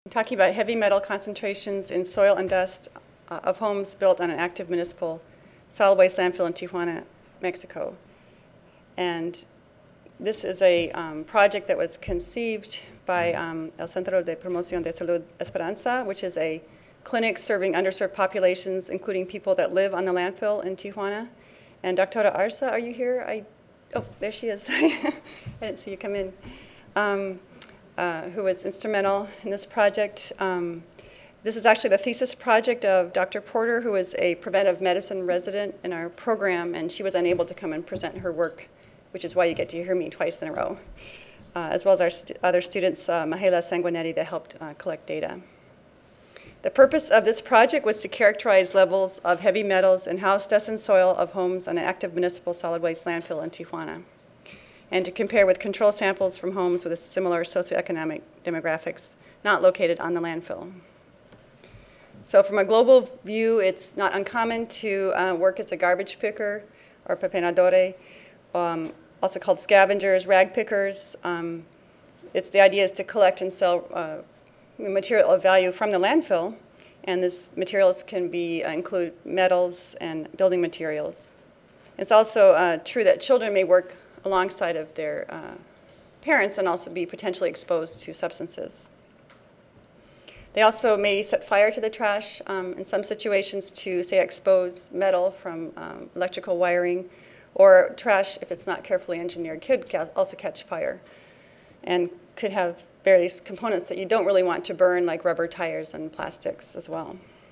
Talking about heavy metal concentrations in soil and dust of homes built on an active municipal solid waste landfill in Tijuana, Mexico. And this is a project that was conceived by El Centro de Promoción de Salud Esperanza, which is a clinic serving underserved populations, including people that live on the landfill in Tijuana. And Dr. Arza, are you here? Oh, there she is. I didn't see you come in. Who was instrumental in this project. This is actually the thesis project of Dr. Porter, who was a preventive medicine resident in our program, and she was unable to come and present her work, which is why you get to hear me twice in a row, as well as our other students, Mahela Sanguinetti, that helped collect data. The purpose of this project was to characterize levels of heavy metals in house dust and soil of homes on an active municipal solid waste landfill in Tijuana, and to compare with control samples from homes with a similar socioeconomic demographics not located on the landfill. So from a global view, it's not uncommon to work as a garbage picker or pepenadore, also called scavengers, rag pickers. The idea is to collect and sell material of value from the landfill, and this materials can include metals and building materials. It's also true that children may work alongside of their parents and also be potentially exposed to substances. They also may set fire to the trash in some situations to, say, expose metal from electrical wiring, or trash, if it's not carefully engineered, could also catch fire and could have various components that you don't really want to burn, like rubber tires and plastics as well.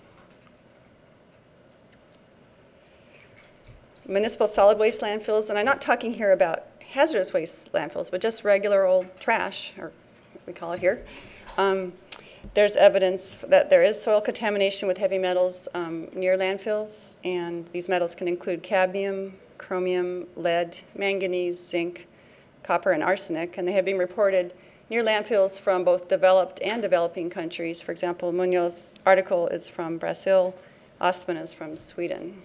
Municipal solid waste landfills, and I'm not talking here about hazardous waste landfills, but just regular old trash, or what we call it here. There's evidence that there is soil contamination with heavy metals near landfills, and these metals can include cadmium, chromium, lead, manganese, zinc, copper, and arsenic, and they have been reported near landfills from both developed and developing countries. For example, Munoz's article is from Brazil, Ostman is from Sweden.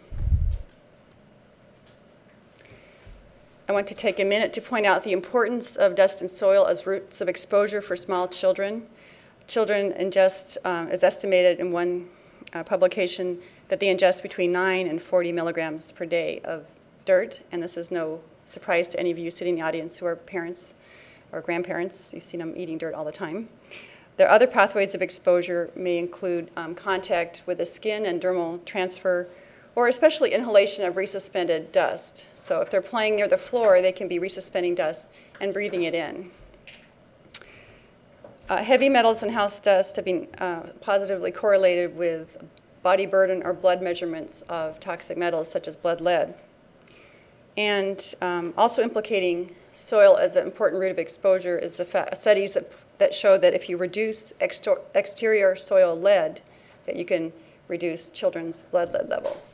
I want to take a minute to point out the importance of dust and soil as routes of exposure for small children. Children ingest, is estimated in one publication, that they ingest between 9 and 40 milligrams per day of dirt, and this is no surprise to any of you sitting in the audience who are parents or grandparents. You've seen them eating dirt all the time. Their other pathways of exposure may include contact with the skin and dermal transfer, or especially inhalation of resuspended dust. So if they're playing near the floor, they can be resuspending dust and breathing it in. Heavy metals and house dust have been positively correlated with body burden or blood measurements of toxic metals such as blood lead. And also implicating soil as an important route of exposure is the studies that show that if you reduce exterior soil lead, that you can reduce children's blood lead levels.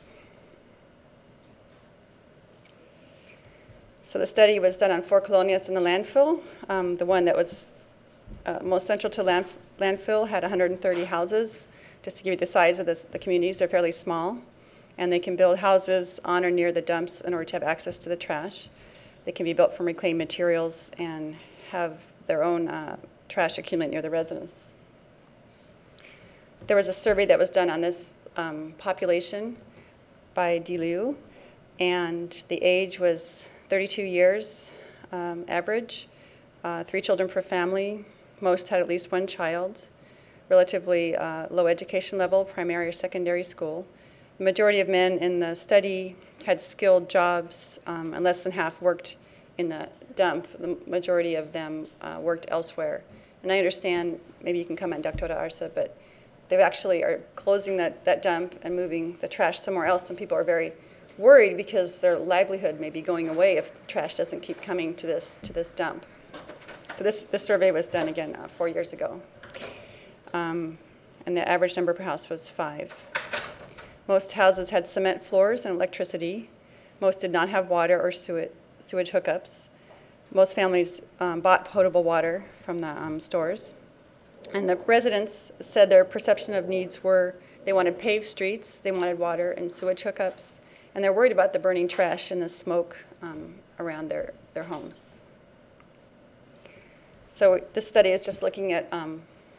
So the study was done on 4 colonias in the landfill. The one that was most central to landfill had 130 houses. Just to give you the size of the communities, they're fairly small. And they can build houses on or near the dumps in order to have access to the trash. They can be built from reclaimed materials and have their own trash accumulate near the residents. There was a survey that was done on this population by DeLiu, and the age was 32 years average, 3 children per family. Most had at least 1 child, relatively low education level, primary or secondary school. The majority of men in the study had skilled jobs, and less than half worked in the dump. The majority of them worked elsewhere. And I understand, maybe you can comment, Dr. Arza, but they actually are closing that dump and moving the trash somewhere else, and people are very worried because their livelihood may be going away if trash doesn't keep coming to this dump. So this survey was done again 4 years ago. And the average number per house was 5. Most houses had cement floors and electricity. Most did not have water or sewage hookups. Most families bought potable water from the stores. And the residents said their perception of needs were they wanted paved streets, they wanted water and sewage hookups, and they're worried about the burning trash and the smoke around their homes. So this study is just looking at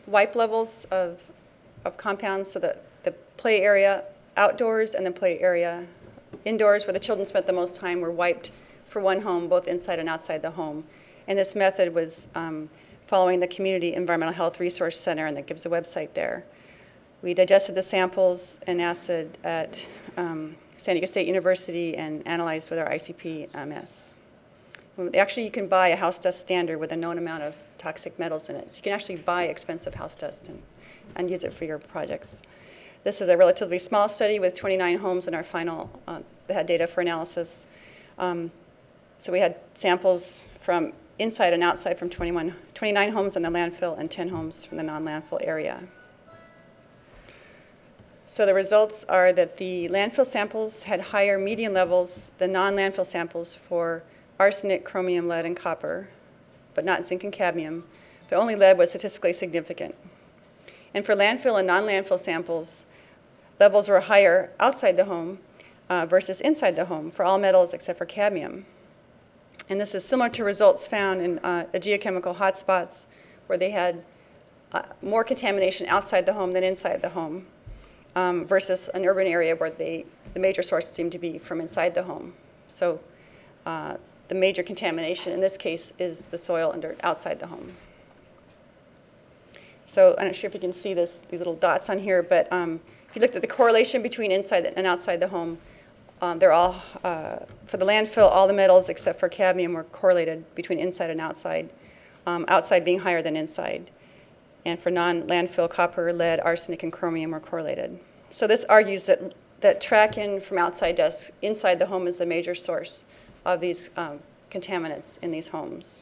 wipe levels of compounds, so that the play area outdoors and the play area indoors, where the children spent the most time, were wiped for one home, both inside and outside the home. And this method was following the Community Environmental Health Resource Center, and that gives a website there. We digested the samples in acid at San Diego State University and analyzed with our ICP-MS. Actually, you can buy a house dust standard with a known amount of toxic metals in it. So you can actually buy expensive house dust and use it for your projects. This is a relatively small study with 29 homes in our final, that had data for analysis. So we had samples from inside and outside from 29 homes in the landfill and 10 homes from the non-landfill area. So the results are that the landfill samples had higher median levels than non-landfill samples for arsenic, chromium, lead, and copper, but not zinc and cadmium. But only lead was statistically significant. And for landfill and non-landfill samples, levels were higher outside the home versus inside the home for all metals except for cadmium. And this is similar to results found in the geochemical hotspots, where they had more contamination outside the home than inside the home, versus an urban area where the major source seemed to be from inside the home. So the major contamination in this case is the soil and dirt outside the home. So I'm not sure if you can see these little dots on here, but if you looked at the correlation between inside and outside the home, they're all, for the landfill, all the metals except for cadmium were correlated between inside and outside, outside being higher than inside. And for non-landfill, copper, lead, arsenic, and chromium were correlated. So this argues that track-in from outside dust inside the home is the major source of these contaminants in these homes.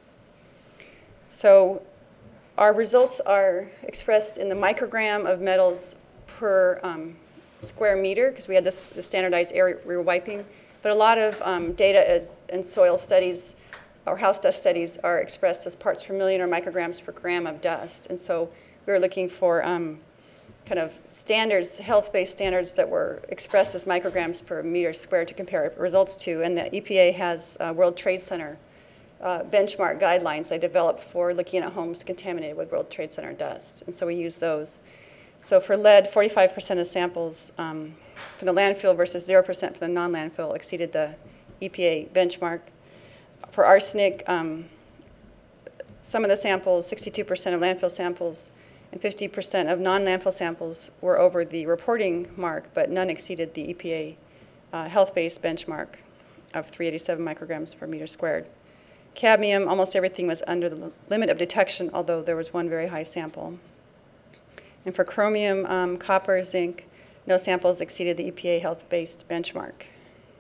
So our results are expressed in the microgram of metals per square meter, because we had this standardized area we were wiping. But a lot of data in soil studies or house dust studies are expressed as parts per million or micrograms per gram of dust. And so we were looking for kind of standards, health-based standards that were expressed as micrograms per meter squared to compare results to. And the EPA has World Trade Center benchmark guidelines they developed for looking at homes contaminated with World Trade Center dust. And so we use those. So for lead, 45% of samples from the landfill versus 0% for the non-landfill exceeded the EPA benchmark. For arsenic, some of the samples, 62% of landfill samples and 50% of non-landfill samples were over the reporting mark, but none exceeded the EPA health-based benchmark of 387 micrograms per meter squared. Cadmium, almost everything was under the limit of detection, although there was one very high sample. And for chromium, copper, zinc, no samples exceeded the EPA health-based benchmark.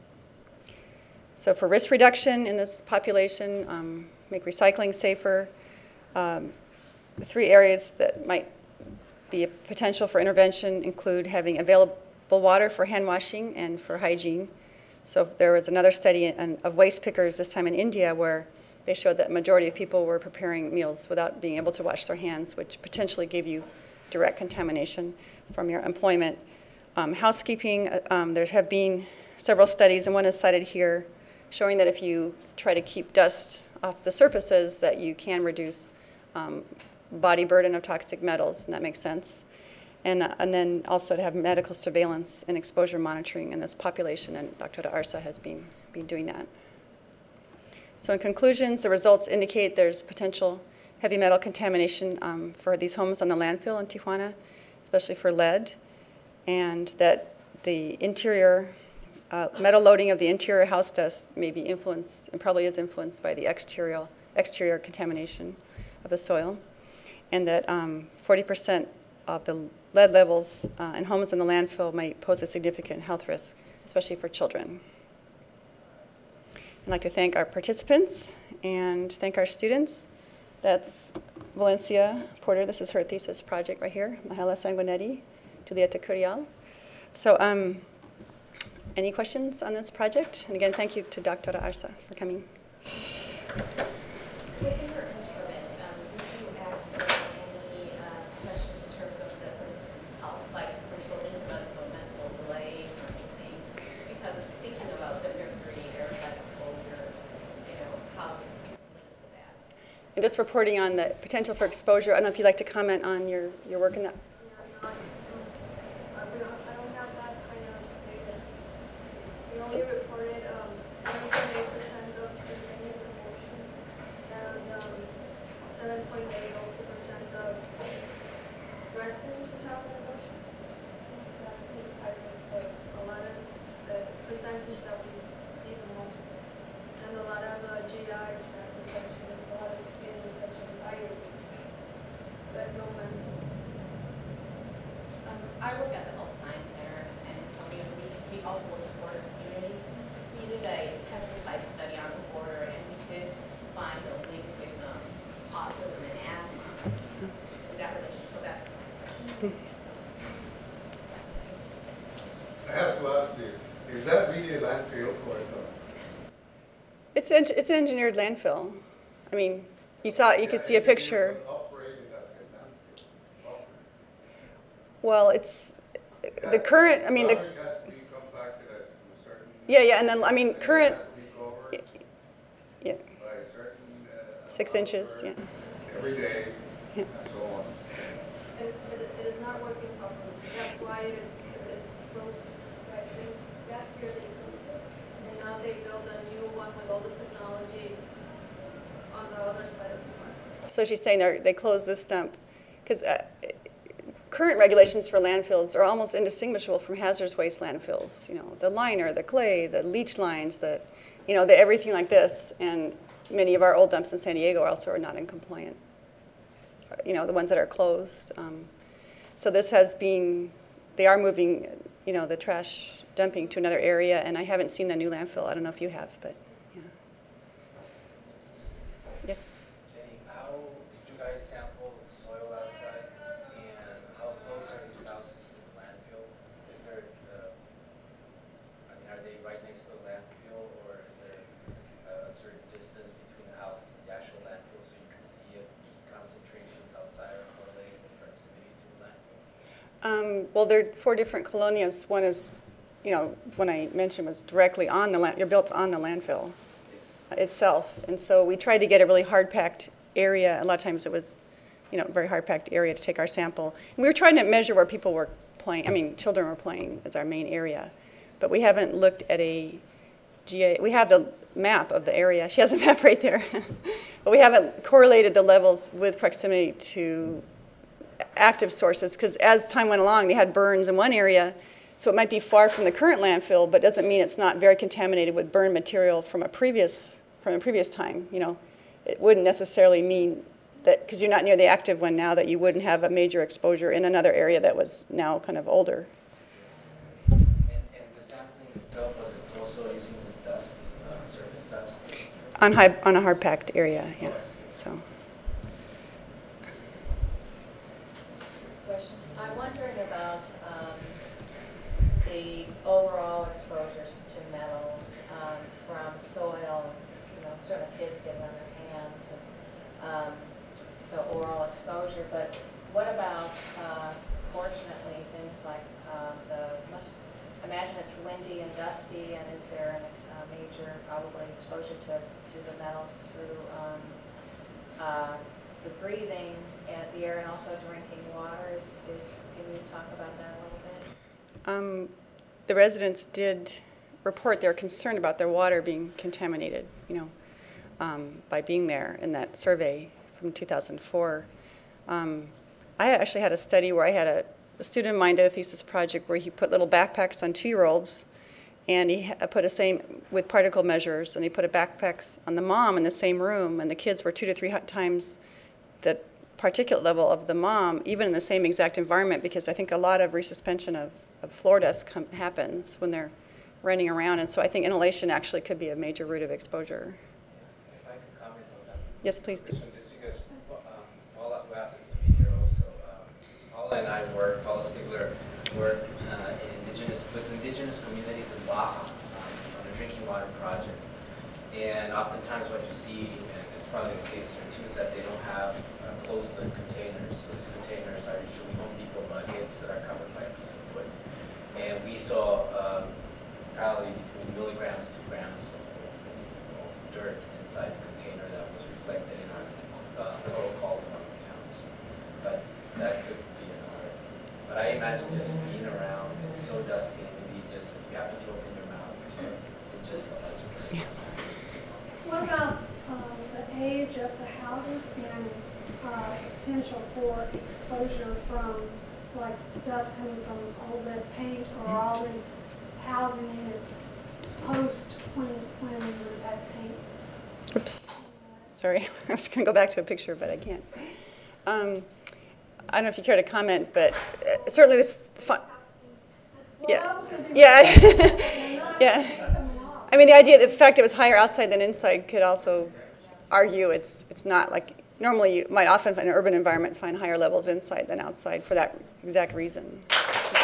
So for risk reduction in this population, make recycling safer, the three areas that might be a potential for intervention include having available water for hand washing and for hygiene. So there was another study of waste pickers, this time in India, where they showed that majority of people were preparing meals without being able to wash their hands, which potentially gave you direct contamination from your employment. Housekeeping, there have been several studies, and one is cited here, showing that if you try to keep dust off the surfaces, that you can reduce body burden of toxic metals, and that makes sense. And then also to have medical surveillance and exposure monitoring in this population, and Dr. Arsa has been doing that. So in conclusions, the results indicate there's potential heavy metal contamination for these homes on the landfill in Tijuana, especially for lead, and that the interior metal loading of the interior house dust may be influenced, and probably is influenced by the exterior contamination of the soil, and that 40% of the lead levels in homes in the landfill might pose a significant health risk, especially for children. I'd like to thank our participants and thank our students. That's Valencia Porter. This is her thesis project right here. Mahela Sanguinetti, Julieta Curial. So any questions on this project? And again, thank you to Dr. Arsa for coming. Within your instrument, did you ask for any questions in terms of the participants' health, like for children, medical, mental delays or anything? Because thinking about the mercury air exposure, how it's linked to that. and just reporting on the potential for exposure. I don't know if you'd like to comment on your work in that. Yeah, I don't have that kind of data. We So- only reported 7.8% of spontaneous abortion and 7.8% of breast to have an abortion. That's pretty high rate, but a lot of the percentage that we see the most, and a lot of GI tract infections, a lot of skin infections, IUD, but no mental. I work at the Health Science Center in San Antonio. We also work with border communities. We did a pesticide study on the border, and we did find a link with autism and asthma in that relation. So that's I have to ask this, is that really a landfill or not? It's an engineered landfill. I mean, you could see a picture. Operating as a landfill. Operating. Well, it's the current. I mean, the Garbage has to be compacted at a certain. yeah, and then I mean, and it current. has to be covered Yeah, by a certain 6 amount inches. of Yeah. dirt every day, Yeah. and so on. It is not working properly. That's why it is closed. Right? Last year they closed it, and now they build a new one with all the technology on the other side of the park. So she's saying they closed this dump because current regulations for landfills are almost indistinguishable from hazardous waste landfills. You know, the liner, the clay, the leach lines, the everything like this. And many of our old dumps in San Diego also are not in compliance. You know, the ones that are closed. So this has been, they are moving, the trash dumping to another area, and I haven't seen the new landfill. I don't know if you have, but yeah. Yes. Jenny, how did you guys sample the soil outside, and how close are these houses to the landfill? Is there, are they right next to the landfill, or is there a certain distance between the houses and the actual landfill so you can see if the concentrations outside are correlated with proximity to the landfill? Well, there are 4 different colonias. One is, when I mentioned was directly on the land. You're built on the landfill itself, and so we tried to get a really hard-packed area. A lot of times it was, very hard-packed area to take our sample. And we were trying to measure where people were playing. I mean, children were playing as our main area, but we haven't looked at a GA. We have the map of the area. She has a map right there, but we haven't correlated the levels with proximity to active sources, because as time went along, they had burns in one area, so it might be far from the current landfill, but doesn't mean it's not very contaminated with burn material from a previous time. It wouldn't necessarily mean that because you're not near the active one now that you wouldn't have a major exposure in another area that was now kind of older. And the sampling itself, was it also using this dust, surface dust? On a hard-packed area, yeah. So. question. I'm wondering about the overall exposures to metals from soil. Certain kids get it on their hands, and so oral exposure. But what about, fortunately, things like imagine it's windy and dusty, and is there a major probably exposure to the metals through the breathing and the air, and also drinking water? Can you talk about that a little bit? The residents did report their concern about their water being contaminated, by being there in that survey from 2004. I actually had a study where I had a student of mine did a thesis project where he put little backpacks on 2-year-olds, and he put with particle measurers, and he put a backpacks on the mom in the same room, and the kids were 2 to 3 times the particulate level of the mom, even in the same exact environment, because I think a lot of resuspension of floor dust happens when they're running around, and so I think inhalation actually could be a major route of exposure. If I could comment on that. Yes, please do. Just because Paula, who happens to be here also, Paula and I Paula Stigler work with indigenous communities in Baja on a drinking water project. And oftentimes what you see, and it's probably the case here too, is that they don't have closed-lid containers. So these containers are usually Home Depot buckets that are covered by a piece of wood. And we saw probably between milligrams to grams of dirt inside the container that was reflected in our But I imagine just being around, it's so dusty, and maybe just you happen to open your mouth, it's just electric. What about the age of the houses and potential for exposure from like dust coming from old lead paint or all these housing units post when we've had paint? Oops. Sorry, I was going to go back to a picture, but I can't. I don't know if you care to comment, but certainly the yeah, yeah, yeah. I mean, the idea, the fact it was higher outside than inside could also argue it's not like normally you might often in an urban environment find higher levels inside than outside for that exact reason.